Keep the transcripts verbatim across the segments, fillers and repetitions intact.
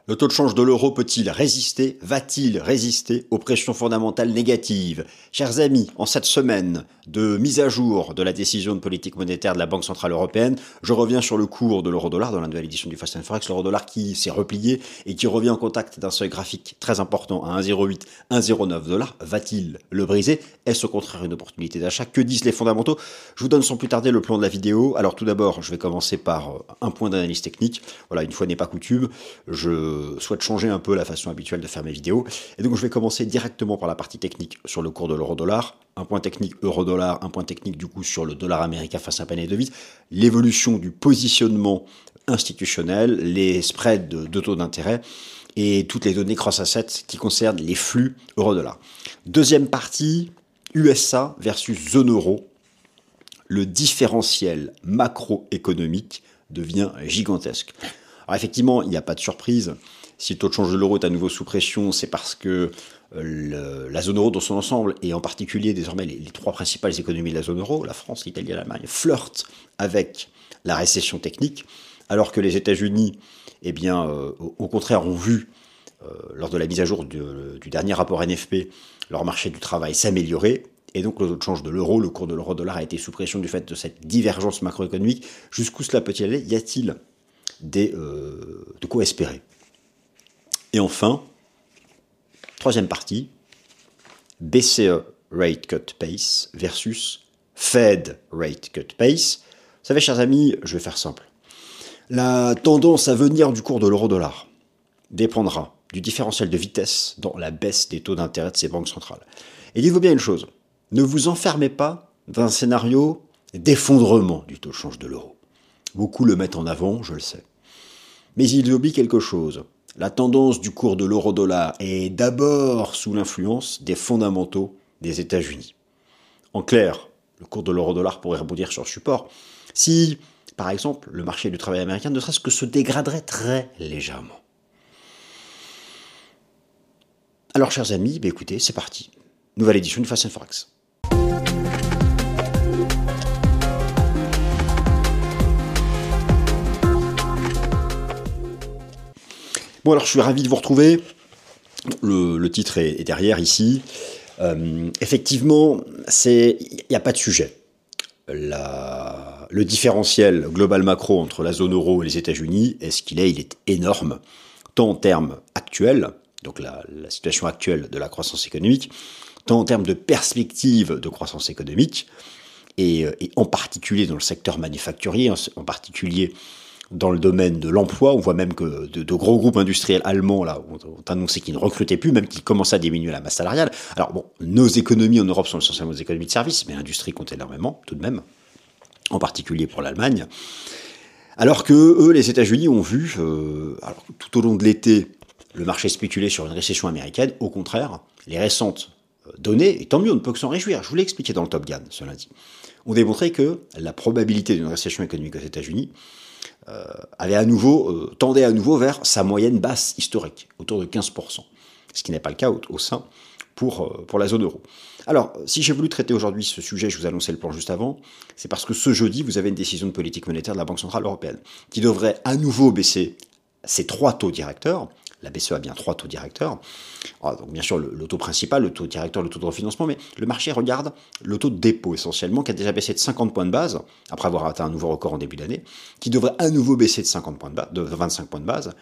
Le taux de change de l'euro peut-il résister, va-t-il résister aux pressions fondamentales négatives? Chers amis, en cette semaine de mise à jour de la décision de politique monétaire de la Banque Centrale Européenne, je reviens sur le cours de l'euro-dollar dans la nouvelle édition du Fast and Forex, l'euro-dollar qui s'est replié et qui revient en contact d'un seuil graphique très important à un virgule zéro huit, un virgule zéro neuf dollars. Va-t-il le briser? Est-ce au contraire une opportunité d'achat? Que disent les fondamentaux? Je vous donne sans plus tarder le plan de la vidéo. Alors tout d'abord, je vais commencer par un point d'analyse technique. Voilà, une fois n'est pas coutume, je souhaite changer un peu la façon habituelle de faire mes vidéos. Et donc je vais commencer directement par la partie technique sur le cours de l'euro-dollar. Un point technique euro-dollar, un point technique du coup sur le dollar américain face à un panier de devises, l'évolution du positionnement institutionnel, les spreads de, de taux d'intérêt et toutes les données cross-assets qui concernent les flux euro-dollar. Deuxième partie, U S A versus zone euro. Le différentiel macroéconomique devient gigantesque. Alors effectivement, il n'y a pas de surprise. Si le taux de change de l'euro est à nouveau sous pression, c'est parce que le, la zone euro dans son ensemble, et en particulier désormais les, les trois principales économies de la zone euro, la France, l'Italie et l'Allemagne, flirtent avec la récession technique, alors que les États-Unis, eh bien, euh, au, au contraire, ont vu, euh, lors de la mise à jour du, du dernier rapport N F P, leur marché du travail s'améliorer. Et donc le taux de change de l'euro, le cours de l'euro-dollar a été sous pression du fait de cette divergence macroéconomique. Jusqu'où cela peut-il aller? Y a-t-il des, euh, de quoi espérer? Et enfin, troisième partie, B C E Rate Cut Pace versus Fed Rate Cut Pace. Vous savez, chers amis, je vais faire simple. La tendance à venir du cours de l'euro-dollar dépendra du différentiel de vitesse dans la baisse des taux d'intérêt de ces banques centrales. Et dites-vous bien une chose, ne vous enfermez pas dans un scénario d'effondrement du taux de change de l'euro. Beaucoup le mettent en avant, je le sais. Mais ils oublient quelque chose. La tendance du cours de l'euro-dollar est d'abord sous l'influence des fondamentaux des États-Unis. En clair, le cours de l'euro-dollar pourrait rebondir sur le support si, par exemple, le marché du travail américain ne serait-ce que se dégraderait très légèrement. Alors, chers amis, bah écoutez, c'est parti. Nouvelle édition du Fast and Forex. Bon, alors je suis ravi de vous retrouver. Le, le titre est, est derrière ici. Euh, effectivement, il n'y a pas de sujet. La, le différentiel global macro entre la zone euro et les États-Unis, est-ce qu'il est? Il est énorme, tant en termes actuels, donc la, la situation actuelle de la croissance économique, tant en termes de perspective de croissance économique, et, et en particulier dans le secteur manufacturier, en, en particulier dans le domaine de l'emploi. On voit même que de, de gros groupes industriels allemands là, ont, ont annoncé qu'ils ne recrutaient plus, même qu'ils commençaient à diminuer la masse salariale. Alors bon, nos économies en Europe sont essentiellement des économies de services, mais l'industrie compte énormément, tout de même, en particulier pour l'Allemagne. Alors que eux, les États-Unis, ont vu, euh, alors, tout au long de l'été, le marché spéculer sur une récession américaine. Au contraire, les récentes données, et tant mieux, on ne peut que s'en réjouir, je vous l'ai expliqué dans le Top Gun ce lundi, ont démontré que la probabilité d'une récession économique aux États-Unis euh, avait à nouveau, euh, tendait à nouveau vers sa moyenne basse historique, autour de quinze pour cent, ce qui n'est pas le cas au, au sein pour, euh, pour la zone euro. Alors, si j'ai voulu traiter aujourd'hui ce sujet, je vous annonçais le plan juste avant, c'est parce que ce jeudi, vous avez une décision de politique monétaire de la Banque Centrale Européenne, qui devrait à nouveau baisser ses trois taux directeurs. La B C E a bien trois taux directeurs. Alors, donc bien sûr, le, le taux principal, le taux directeur, le taux de refinancement, mais le marché regarde le taux de dépôt essentiellement, qui a déjà baissé de cinquante points de base, après avoir atteint un nouveau record en début d'année, qui devrait à nouveau baisser de, cinquante points de, base, de vingt-cinq points de base.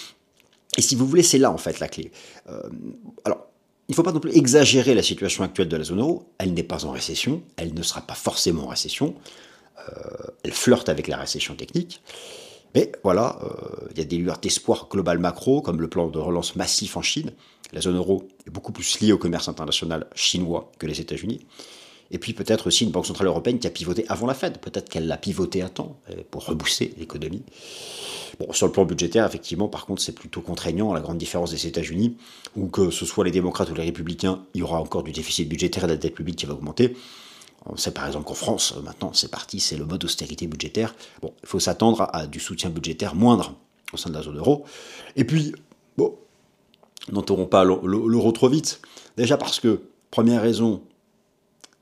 Et si vous voulez, c'est là en fait la clé. Euh, alors, il ne faut pas non plus exagérer la situation actuelle de la zone euro. Elle n'est pas en récession, elle ne sera pas forcément en récession. Euh, elle flirte avec la récession technique. Mais voilà, il euh, y a des lueurs d'espoir global macro, comme le plan de relance massif en Chine. La zone euro est beaucoup plus liée au commerce international chinois que les États-Unis. Et puis peut-être aussi une banque centrale européenne qui a pivoté avant la Fed. Peut-être qu'elle l'a pivoté à temps pour rebooster l'économie. Bon, sur le plan budgétaire, effectivement, par contre, c'est plutôt contraignant, à la grande différence des États-Unis, où que ce soit les démocrates ou les républicains, il y aura encore du déficit budgétaire et de la dette publique qui va augmenter. On sait par exemple qu'en France, maintenant, c'est parti, c'est le mode austérité budgétaire. Bon, il faut s'attendre à, à du soutien budgétaire moindre au sein de la zone euro. Et puis, bon, n'enterrons pas l'euro trop vite. Déjà parce que, première raison,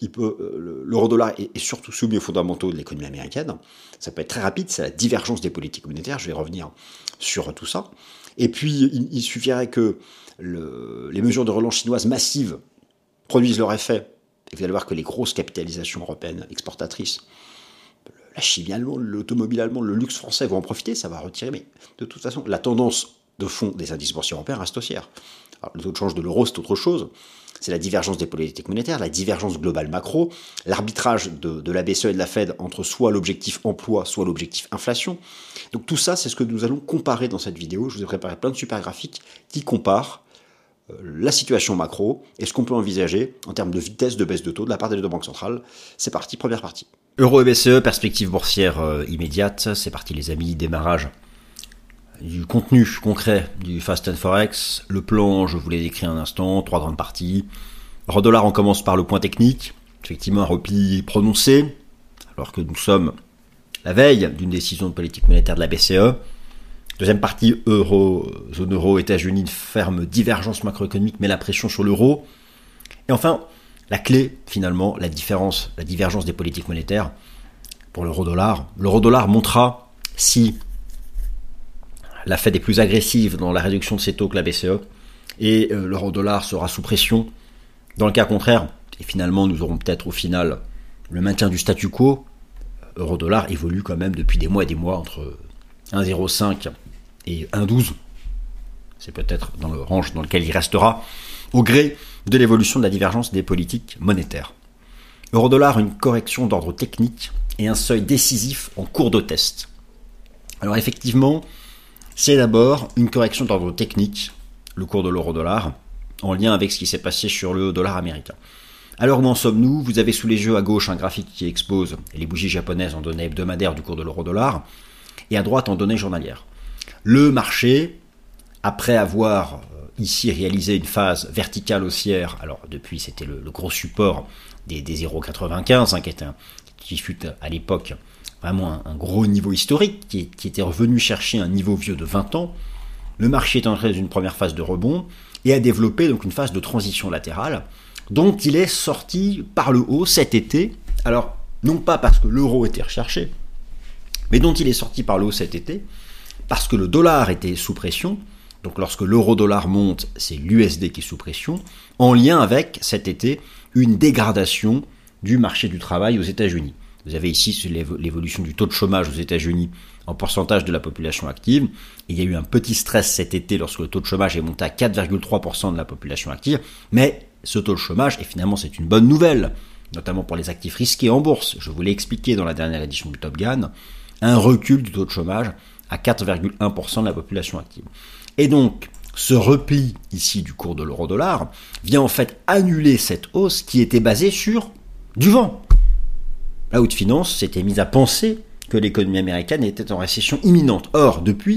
il peut, euh, l'euro-dollar est, est surtout soumis aux fondamentaux de l'économie américaine. Ça peut être très rapide, c'est la divergence des politiques monétaires, je vais revenir sur tout ça. Et puis, il, il suffirait que le, les mesures de relance chinoises massives produisent leur effet. Et vous allez voir que les grosses capitalisations européennes exportatrices, la chimie allemande, l'automobile allemande, le luxe français vont en profiter, ça va retirer. Mais de toute façon, la tendance de fond des indices boursiers européens reste haussière. Alors, le taux de change de l'euro, c'est autre chose. C'est la divergence des politiques monétaires, la divergence globale macro, l'arbitrage de, de la B C E et de la Fed entre soit l'objectif emploi, soit l'objectif inflation. Donc tout ça, c'est ce que nous allons comparer dans cette vidéo. Je vous ai préparé plein de super graphiques qui comparent euh, la situation macro et ce qu'on peut envisager en termes de vitesse de baisse de taux de la part des deux banques centrales. C'est parti, première partie. Euro et B C E, perspective boursière euh, immédiate. C'est parti les amis, démarrage du contenu concret du Fast and Forex. Le plan, je vous l'ai décrit un instant, trois grandes parties. Euro-dollar, on commence par le point technique. Effectivement, un repli prononcé, alors que nous sommes la veille d'une décision de politique monétaire de la B C E. Deuxième partie, euro, zone euro, États-Unis, une ferme divergence macroéconomique met la pression sur l'euro. Et enfin, la clé, finalement, la différence, la divergence des politiques monétaires pour l'euro-dollar. L'euro-dollar montrera si la Fed est plus agressive dans la réduction de ses taux que la B C E, et euh, l'euro-dollar sera sous pression. Dans le cas contraire, et finalement nous aurons peut-être au final le maintien du statu quo, euro-dollar évolue quand même depuis des mois et des mois entre un virgule zéro cinq et un virgule douze. C'est peut-être dans le range dans lequel il restera, au gré de l'évolution de la divergence des politiques monétaires. Euro-dollar, une correction d'ordre technique et un seuil décisif en cours de test. Alors effectivement, c'est d'abord une correction d'ordre technique, le cours de l'euro-dollar, en lien avec ce qui s'est passé sur le dollar américain. Alors où en sommes-nous ? Vous avez sous les yeux à gauche un graphique qui expose les bougies japonaises en données hebdomadaires du cours de l'euro-dollar, et à droite en données journalières. Le marché, après avoir ici réalisé une phase verticale haussière, alors depuis c'était le, le gros support des, des zéro virgule quatre-vingt-quinze, hein, qui, était un, qui fut à l'époque vraiment un, un gros niveau historique, qui, qui était revenu chercher un niveau vieux de vingt ans, le marché est entré dans une première phase de rebond et a développé donc une phase de transition latérale dont il est sorti par le haut cet été. Alors, non pas parce que l'euro était recherché, mais dont il est sorti par le haut cet été parce que le dollar était sous pression. Donc lorsque l'euro-dollar monte, c'est l'U S D qui est sous pression, en lien avec cet été une dégradation du marché du travail aux États-Unis. Vous avez ici l'évolution du taux de chômage aux États-Unis en pourcentage de la population active. Il y a eu un petit stress cet été lorsque le taux de chômage est monté à quatre virgule trois pour cent de la population active. Mais ce taux de chômage, et finalement c'est une bonne nouvelle, notamment pour les actifs risqués en bourse. Je vous l'ai expliqué dans la dernière édition du Top Gun, un recul du taux de chômage à quatre virgule un pour cent de la population active. Et donc, ce repli ici du cours de l'euro-dollar vient en fait annuler cette hausse qui était basée sur du vent. La haute finance s'était mise à penser que l'économie américaine était en récession imminente. Or, depuis,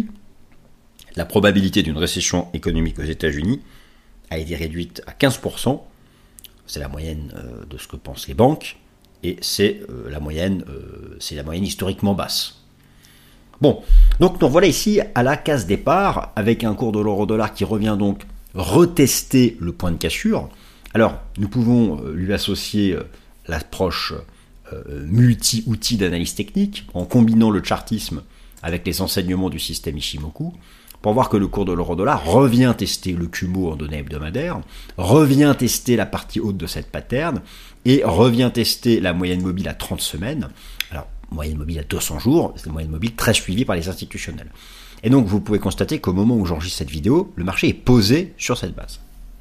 la probabilité d'une récession économique aux États-Unis a été réduite à quinze pour cent. C'est la moyenne de ce que pensent les banques. Et c'est la moyenne, c'est la moyenne historiquement basse. Bon, donc nous voilà ici à la case départ, avec un cours de l'euro-dollar qui revient donc retester le point de cassure. Alors, nous pouvons lui associer l'approche multi-outils d'analyse technique, en combinant le chartisme avec les enseignements du système Ishimoku, pour voir que le cours de l'euro-dollar revient tester le Kumo en données hebdomadaires, revient tester la partie haute de cette pattern, et revient tester la moyenne mobile à trente semaines. Alors, moyenne mobile à deux cents jours, c'est une moyenne mobile très suivie par les institutionnels. Et donc, vous pouvez constater qu'au moment où j'enregistre cette vidéo, le marché est posé sur cette base.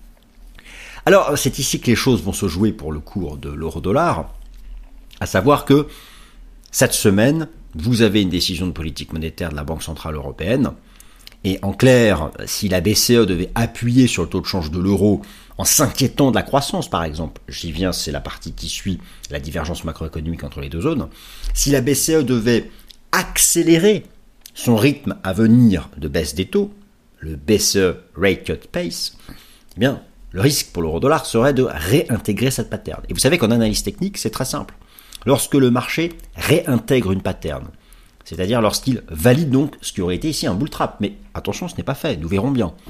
Alors, c'est ici que les choses vont se jouer pour le cours de l'euro-dollar, à savoir que cette semaine, vous avez une décision de politique monétaire de la Banque Centrale Européenne, et en clair, si la B C E devait appuyer sur le taux de change de l'euro en s'inquiétant de la croissance, par exemple, j'y viens, c'est la partie qui suit la divergence macroéconomique entre les deux zones, si la B C E devait accélérer son rythme à venir de baisse des taux, le B C E Rate Cut Pace, eh bien, le risque pour l'euro-dollar serait de réintégrer cette pattern. Et vous savez qu'en analyse technique, c'est très simple. Lorsque le marché réintègre une pattern, c'est-à-dire lorsqu'il valide donc ce qui aurait été ici un bull trap, mais attention, ce n'est pas fait, nous verrons bien.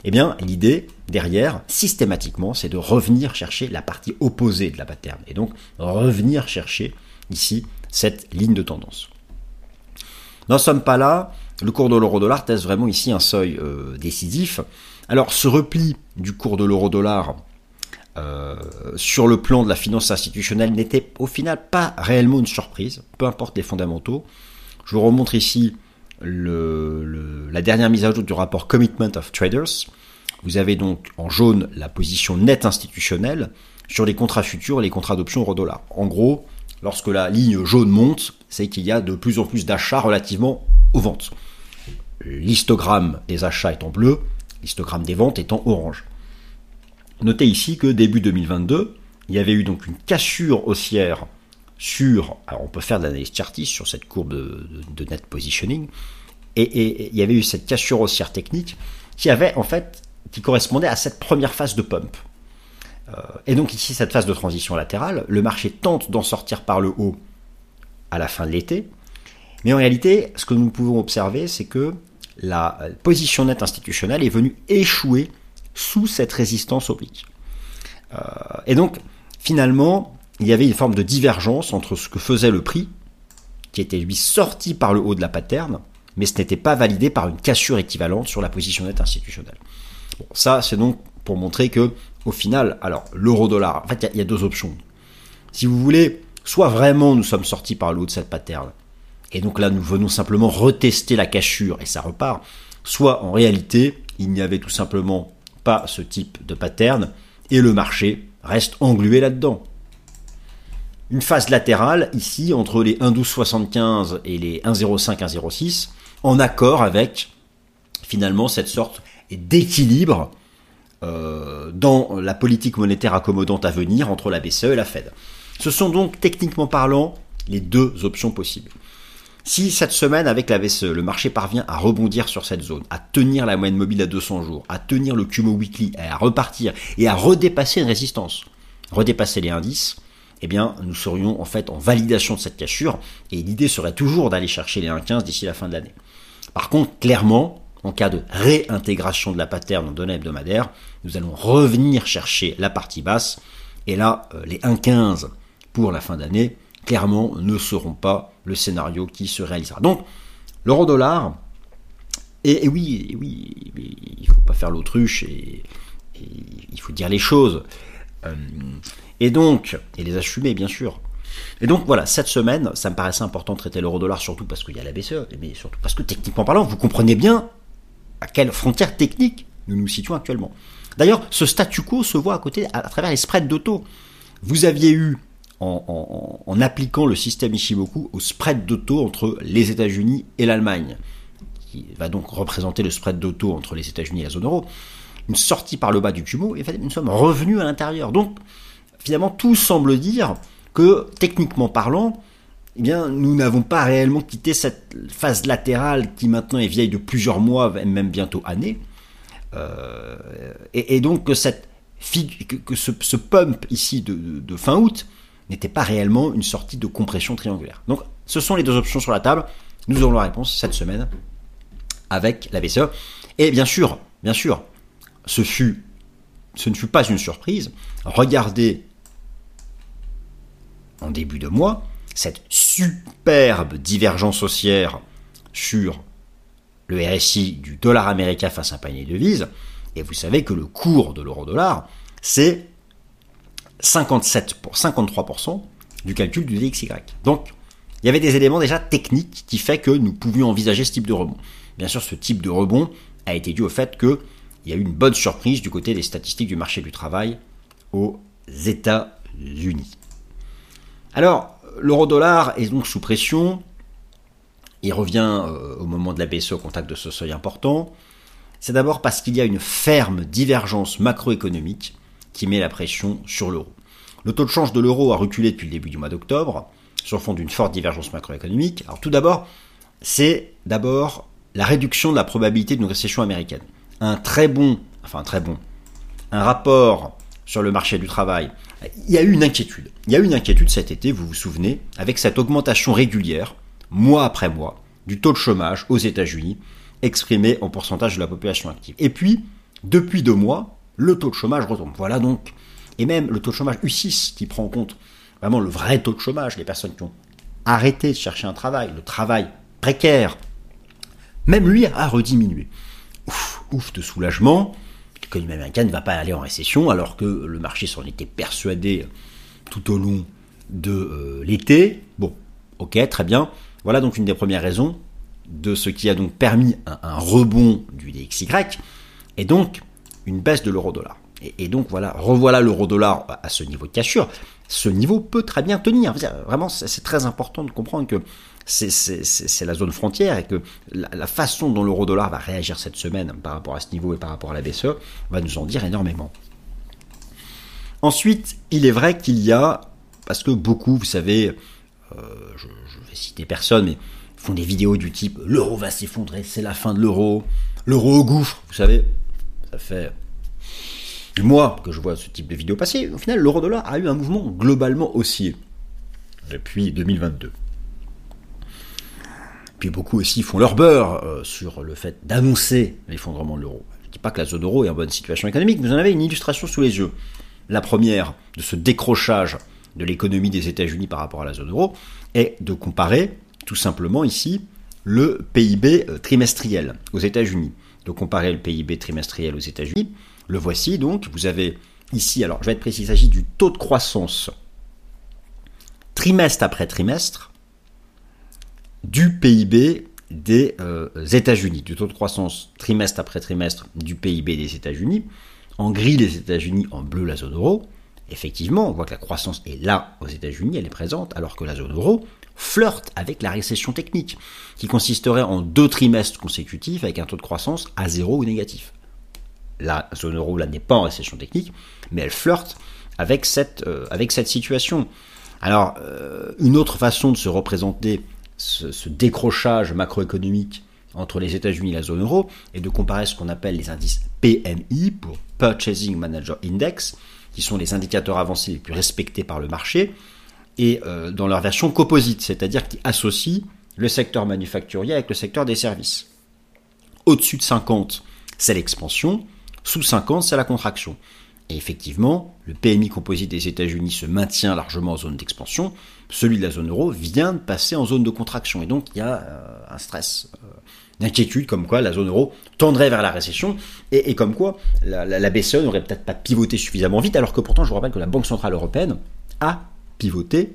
Eh bien, l'idée derrière, systématiquement, c'est de revenir chercher la partie opposée de la pattern. Et donc, revenir chercher ici cette ligne de tendance. N'en sommes pas là. Le cours de l'euro-dollar teste vraiment ici un seuil euh, décisif. Alors, ce repli du cours de l'euro-dollar euh, sur le plan de la finance institutionnelle n'était au final pas réellement une surprise, peu importe les fondamentaux. Je vous remontre ici le, le, la dernière mise à jour du rapport Commitment of Traders. Vous avez donc en jaune la position nette institutionnelle sur les contrats futurs et les contrats d'options euro-dollar. En gros, lorsque la ligne jaune monte, c'est qu'il y a de plus en plus d'achats relativement aux ventes. L'histogramme des achats est en bleu, l'histogramme des ventes est en orange. Notez ici que début deux mille vingt-deux, il y avait eu donc une cassure haussière sur, alors on peut faire de l'analyse chartiste sur cette courbe de, de, de net positioning, et, et, et il y avait eu cette cassure haussière technique qui avait en fait, qui correspondait à cette première phase de pump. Euh, et donc ici, cette phase de transition latérale, le marché tente d'en sortir par le haut à la fin de l'été, mais en réalité, ce que nous pouvons observer, c'est que la position nette institutionnelle est venue échouer sous cette résistance oblique. Euh, et donc, finalement, il y avait une forme de divergence entre ce que faisait le prix, qui était lui sorti par le haut de la pattern, mais ce n'était pas validé par une cassure équivalente sur la position nette institutionnelle. Bon, ça, c'est donc pour montrer que, au final, alors, l'euro-dollar, en fait, il y, y a deux options. Si vous voulez, soit vraiment nous sommes sortis par le haut de cette pattern, et donc là, nous venons simplement retester la cassure et ça repart. Soit, en réalité, il n'y avait tout simplement pas ce type de pattern et le marché reste englué là-dedans. Une phase latérale, ici, entre les un virgule douze soixante-quinze et les un virgule zéro cinq, un virgule zéro six, en accord avec, finalement, cette sorte d'équilibre euh, dans la politique monétaire accommodante à venir entre la B C E et la Fed. Ce sont donc, techniquement parlant, les deux options possibles. Si cette semaine, avec la B C E, le marché parvient à rebondir sur cette zone, à tenir la moyenne mobile à deux cents jours, à tenir le Kumo Weekly, à repartir et à redépasser une résistance, redépasser les indices, eh bien, nous serions en fait en validation de cette cassure et l'idée serait toujours d'aller chercher les un virgule quinze d'ici la fin de l'année. Par contre, clairement, en cas de réintégration de la pattern en données hebdomadaires, nous allons revenir chercher la partie basse et là, les un virgule quinze pour la fin d'année, clairement, ne seront pas le scénario qui se réalisera. Donc, l'euro-dollar, et, et oui, et oui, il ne faut pas faire l'autruche, et, et il faut dire les choses, euh, et donc, et les assumer, bien sûr. Et donc, voilà, cette semaine, ça me paraissait important de traiter l'euro-dollar, surtout parce qu'il y a la B C E, mais surtout parce que, techniquement parlant, vous comprenez bien à quelle frontière technique nous nous situons actuellement. D'ailleurs, ce statu quo se voit à côté, à, à travers les spreads de taux. Vous aviez eu, En, en, en appliquant le système Ishimoku au spread de taux entre les États-Unis et l'Allemagne, qui va donc représenter le spread de taux entre les États-Unis et la zone euro, une sortie par le bas du Kumo, et nous sommes revenus à l'intérieur. Donc, finalement, tout semble dire que, techniquement parlant, eh bien, nous n'avons pas réellement quitté cette phase latérale qui maintenant est vieille de plusieurs mois, même bientôt années, euh, et, et donc que, cette, que, que ce, ce pump ici de, de, de fin août n'était pas réellement une sortie de compression triangulaire. Donc, ce sont les deux options sur la table. Nous aurons la réponse cette semaine avec la B C E. Et bien sûr, bien sûr, ce, fut, ce ne fut pas une surprise. Regardez, en début de mois, cette superbe divergence haussière sur le R S I du dollar américain face à un panier de devises. Et vous savez que le cours de l'euro-dollar, c'est cinquante-sept pour cinquante-trois pour cent du calcul du D X Y. Donc, il y avait des éléments déjà techniques qui fait que nous pouvions envisager ce type de rebond. Bien sûr, ce type de rebond a été dû au fait qu'il y a eu une bonne surprise du côté des statistiques du marché du travail aux États-Unis. Alors, l'euro-dollar est donc sous pression. Il revient euh, au moment de la B C E au contact de ce seuil important. C'est d'abord parce qu'il y a une ferme divergence macroéconomique qui met la pression sur l'euro. Le taux de change de l'euro a reculé depuis le début du mois d'octobre, sur fond d'une forte divergence macroéconomique. Alors tout d'abord, c'est d'abord la réduction de la probabilité d'une récession américaine. Un très bon, enfin un très bon, un rapport sur le marché du travail. Il y a eu une inquiétude. Il y a eu une inquiétude cet été, vous vous souvenez, avec cette augmentation régulière, mois après mois, du taux de chômage aux États-Unis, exprimé en pourcentage de la population active. Et puis, depuis deux mois, le taux de chômage retombe. Voilà donc, et même le taux de chômage U six qui prend en compte vraiment le vrai taux de chômage, les personnes qui ont arrêté de chercher un travail, le travail précaire, même lui a rediminué. Ouf, ouf de soulagement, l'économie américaine ne va pas aller en récession alors que le marché s'en était persuadé tout au long de euh, l'été. Bon, ok, très bien. Voilà donc une des premières raisons de ce qui a donc permis un, un rebond du D X Y et donc une baisse de l'euro-dollar. Et, et donc voilà, revoilà l'euro-dollar à, à ce niveau de cassure. Ce niveau peut très bien tenir. Vraiment, c'est, c'est très important de comprendre que c'est, c'est, c'est, c'est la zone frontière et que la, la façon dont l'euro-dollar va réagir cette semaine par rapport à ce niveau et par rapport à la B C E va nous en dire énormément. Ensuite, il est vrai qu'il y a, parce que beaucoup, vous savez, euh, je, je vais citer personne, mais font des vidéos du type « l'euro va s'effondrer, c'est la fin de l'euro, l'euro au gouffre ». Vous savez, ça fait du mois que je vois ce type de vidéos passer. Au final, l'euro-dollar a eu un mouvement globalement haussier depuis deux mille vingt-deux. Puis beaucoup aussi font leur beurre euh, sur le fait d'annoncer l'effondrement de l'euro. Je ne dis pas que la zone euro est en bonne situation économique, vous en avez une illustration sous les yeux. La première de ce décrochage de l'économie des États-Unis par rapport à la zone euro est de comparer tout simplement ici le P I B trimestriel aux États-Unis. De comparer le P I B trimestriel aux États-Unis, le voici donc, vous avez ici, alors je vais être précis, il s'agit du taux de croissance trimestre après trimestre du P I B des euh, États-Unis, du taux de croissance trimestre après trimestre du P I B des États-Unis. En gris les États-Unis, en bleu la zone euro. Effectivement, on voit que la croissance est là aux États-Unis, elle est présente, alors que la zone euro flirte avec la récession technique, qui consisterait en deux trimestres consécutifs avec un taux de croissance à zéro ou négatif. La zone euro là n'est pas en récession technique, mais elle flirte avec cette, euh, avec cette situation. Alors, euh, une autre façon de se représenter ce, ce décrochage macroéconomique entre les États-Unis et la zone euro est de comparer ce qu'on appelle les indices P M I, pour Purchasing Manager Index, qui sont les indicateurs avancés les plus respectés par le marché, et euh, dans leur version composite, c'est-à-dire qui associent le secteur manufacturier avec le secteur des services. Au-dessus de cinquante, c'est l'expansion, sous cinquante, c'est la contraction. Et effectivement, le P M I composite des États-Unis se maintient largement en zone d'expansion, celui de la zone euro vient de passer en zone de contraction, et donc il y a euh, un stress, euh, d'inquiétude comme quoi la zone euro tendrait vers la récession, et, et comme quoi la, la, la B C E n'aurait peut-être pas pivoté suffisamment vite, alors que pourtant je vous rappelle que la Banque Centrale Européenne a pivoté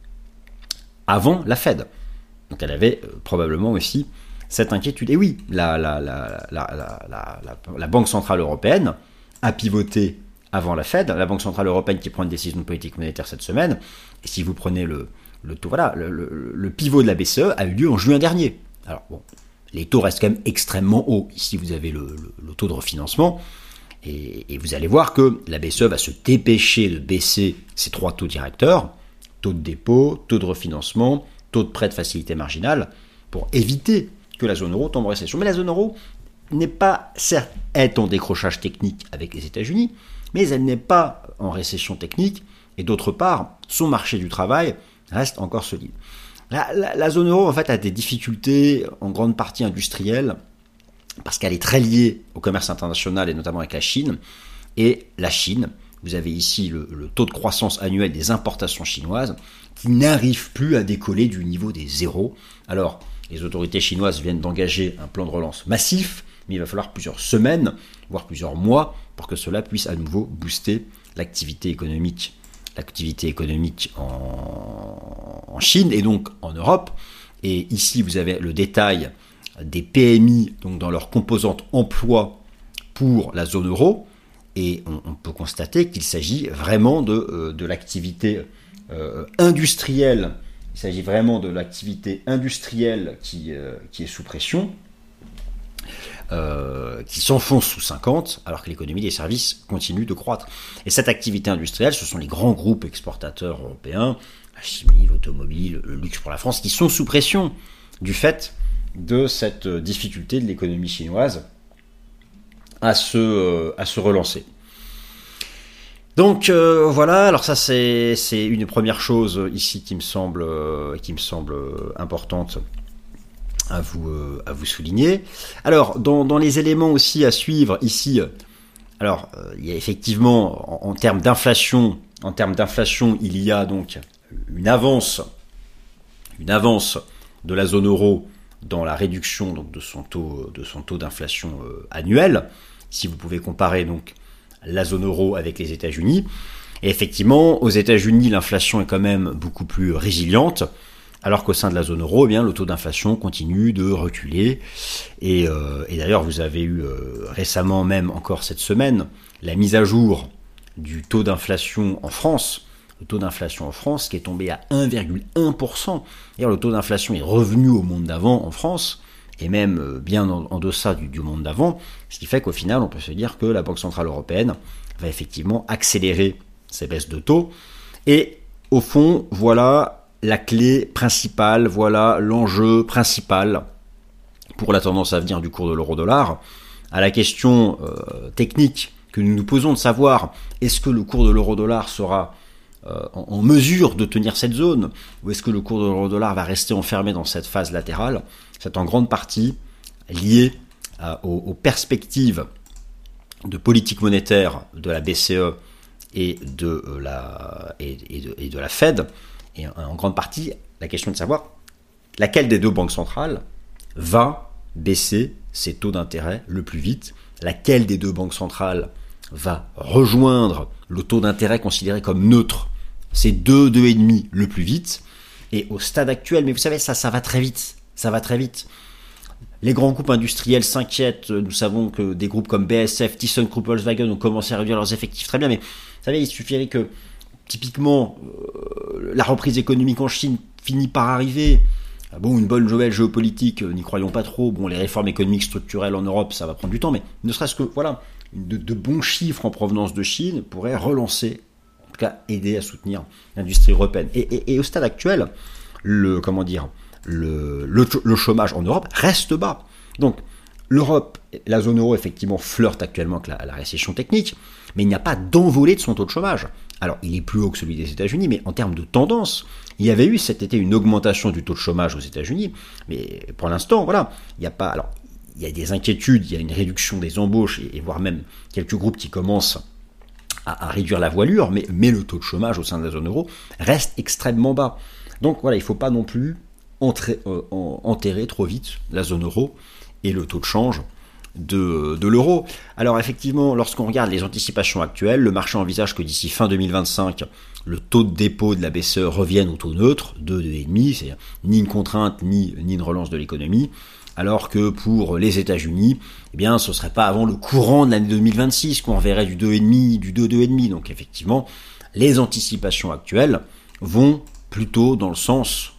avant la Fed. Donc elle avait euh, probablement aussi cette inquiétude. Et oui, la, la, la, la, la, la, la, la Banque Centrale Européenne a pivoté avant la Fed, la Banque Centrale Européenne qui prend une décision de politique monétaire cette semaine, et si vous prenez le, le taux, voilà, le, le, le pivot de la B C E a eu lieu en juin dernier. Alors bon, les taux restent quand même extrêmement hauts. Ici vous avez le, le, le taux de refinancement, et, et vous allez voir que la B C E va se dépêcher de baisser ces trois taux directeurs, taux de dépôt, taux de refinancement, taux de prêt de facilité marginale, pour éviter que la zone euro tombe en récession. Mais la zone euro n'est pas, certes, est en décrochage technique avec les États-Unis, mais elle n'est pas en récession technique, et d'autre part, son marché du travail reste encore solide. La, la, la zone euro, en fait, a des difficultés en grande partie industrielles, parce qu'elle est très liée au commerce international, et notamment avec la Chine. Et la Chine, vous avez ici le, le taux de croissance annuel des importations chinoises, qui n'arrive plus à décoller du niveau des zéros. Alors, les autorités chinoises viennent d'engager un plan de relance massif, mais il va falloir plusieurs semaines, voire plusieurs mois, pour que cela puisse à nouveau booster l'activité économique, l'activité économique en, en Chine et donc en Europe. Et ici, vous avez le détail des P M I, donc dans leur composante emploi pour la zone euro, et on, on peut constater qu'il s'agit vraiment de, euh, de l'activité euh, industrielle. Il s'agit vraiment de l'activité industrielle qui, euh, qui est sous pression, euh, qui s'enfonce sous cinquante, alors que l'économie des services continue de croître. Et cette activité industrielle, ce sont les grands groupes exportateurs européens, la chimie, l'automobile, le luxe pour la France, qui sont sous pression du fait de cette difficulté de l'économie chinoise à se, euh, à se relancer. Donc euh, voilà, alors ça c'est, c'est une première chose ici qui me semble, euh, qui me semble importante à vous, euh, à vous souligner. Alors dans, dans les éléments aussi à suivre ici, Alors, euh, il y a effectivement, en, en termes d'inflation, en termes d'inflation, il y a donc une avance, une avance de la zone euro dans la réduction donc de son taux, de son taux d'inflation euh, annuel. Si vous pouvez comparer donc la zone euro avec les États-Unis, et effectivement, aux États-Unis, l'inflation est quand même beaucoup plus résiliente, alors qu'au sein de la zone euro, eh bien, le taux d'inflation continue de reculer. Et, euh, et d'ailleurs, vous avez eu euh, récemment, même encore cette semaine, la mise à jour du taux d'inflation en France. Le taux d'inflation en France qui est tombé à un virgule un pour cent. D'ailleurs, le taux d'inflation est revenu au monde d'avant en France, et même bien en, en deçà du, du monde d'avant, ce qui fait qu'au final, on peut se dire que la Banque Centrale Européenne va effectivement accélérer ces baisses de taux. Et au fond, voilà la clé principale, voilà l'enjeu principal pour la tendance à venir du cours de l'euro-dollar. À la question euh, technique que nous nous posons de savoir, est-ce que le cours de l'euro-dollar sera euh, en, en mesure de tenir cette zone, ou est-ce que le cours de l'euro-dollar va rester enfermé dans cette phase latérale? C'est en grande partie lié euh, aux, aux perspectives de politique monétaire de la B C E et de euh, la, et, et, de, et de la Fed. Et en grande partie, la question est de savoir laquelle des deux banques centrales va baisser ses taux d'intérêt le plus vite, laquelle des deux banques centrales va rejoindre le taux d'intérêt considéré comme neutre, c'est deux, deux virgule cinq le plus vite, et au stade actuel, mais vous savez, ça, ça va très vite, ça va très vite. Les grands groupes industriels s'inquiètent, nous savons que des groupes comme B A S F, ThyssenKrupp, Volkswagen ont commencé à réduire leurs effectifs, très bien, mais vous savez, il suffirait que typiquement, euh, la reprise économique en Chine finit par arriver. Bon, une bonne nouvelle géopolitique, euh, n'y croyons pas trop. Bon, les réformes économiques structurelles en Europe, ça va prendre du temps, mais ne serait-ce que, voilà, de, de bons chiffres en provenance de Chine pourraient relancer, en tout cas aider à soutenir l'industrie européenne. Et, et, et au stade actuel, le, comment dire, le, le, le chômage en Europe reste bas. Donc, l'Europe, la zone euro, effectivement, flirte actuellement avec la, la récession technique, mais il n'y a pas d'envolée de son taux de chômage. Alors, il est plus haut que celui des États-Unis, mais en termes de tendance, il y avait eu cet été une augmentation du taux de chômage aux États-Unis, mais pour l'instant, voilà, il n'y a pas. Alors, il y a des inquiétudes, il y a une réduction des embauches, et, et voire même quelques groupes qui commencent à, à réduire la voilure, mais, mais le taux de chômage au sein de la zone euro reste extrêmement bas. Donc voilà, il ne faut pas non plus entrer, euh, enterrer trop vite la zone euro et le taux de change de, de l'euro. Alors effectivement, lorsqu'on regarde les anticipations actuelles, le marché envisage que d'ici fin deux mille vingt-cinq, le taux de dépôt de la B C E revienne au taux neutre, deux, deux virgule cinq, c'est ni une contrainte ni, ni une relance de l'économie, alors que pour les États-Unis, eh bien, ce ne serait pas avant le courant de l'année deux mille vingt-six qu'on verrait du deux virgule cinq, du deux, deux virgule cinq. Donc effectivement, les anticipations actuelles vont plutôt dans le sens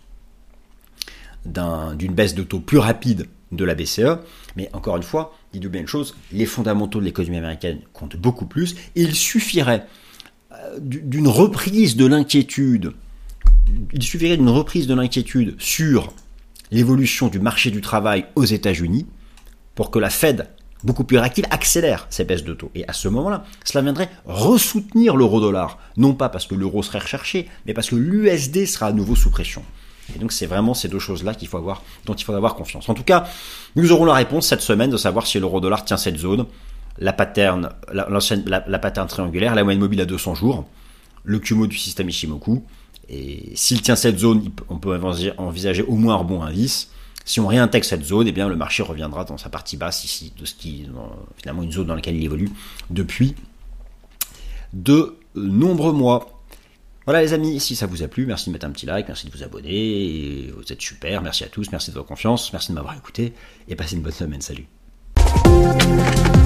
d'un, d'une baisse de taux plus rapide de la B C E, mais encore une fois, dites-vous bien une chose, les fondamentaux de l'économie américaine comptent beaucoup plus, et il suffirait euh, d'une reprise de l'inquiétude, il suffirait d'une reprise de l'inquiétude sur l'évolution du marché du travail aux États-Unis pour que la Fed, beaucoup plus réactive, accélère ces baisses de taux. Et à ce moment-là, cela viendrait ressoutenir l'euro-dollar, non pas parce que l'euro serait recherché, mais parce que l'U S D sera à nouveau sous pression. Et donc c'est vraiment ces deux choses-là qu'il faut avoir, dont il faut avoir confiance. En tout cas, nous aurons la réponse cette semaine de savoir si l'euro-dollar tient cette zone, la pattern, la, la, la pattern triangulaire, la moyenne mobile à deux cents jours, le Kumo du système Ishimoku. Et s'il tient cette zone, on peut envisager au moins un rebond indice. Si on réintègre cette zone, eh bien le marché reviendra dans sa partie basse ici, de ce qui finalement une zone dans laquelle il évolue depuis de nombreux mois. Voilà les amis, si ça vous a plu, merci de mettre un petit like, merci de vous abonner, vous êtes super, merci à tous, merci de votre confiance, merci de m'avoir écouté, et passez une bonne semaine, salut.